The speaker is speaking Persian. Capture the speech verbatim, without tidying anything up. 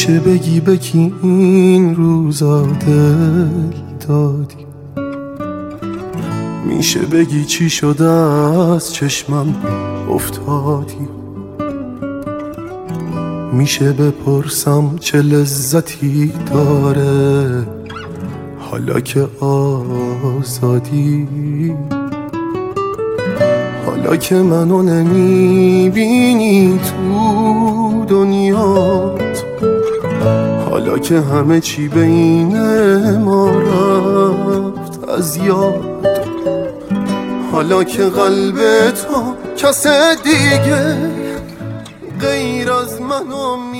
میشه بگی بگی این روزا دل دادی؟ میشه بگی چی شده از چشمم افتادی؟ میشه بپرسم چه لذتی داره حالا که آزادی؟ حالا که منو نمیبینی تو دنیات، حالا که همه چی بین ما رفت از یاد، حالا که قلب تو کس دیگه غیر از منو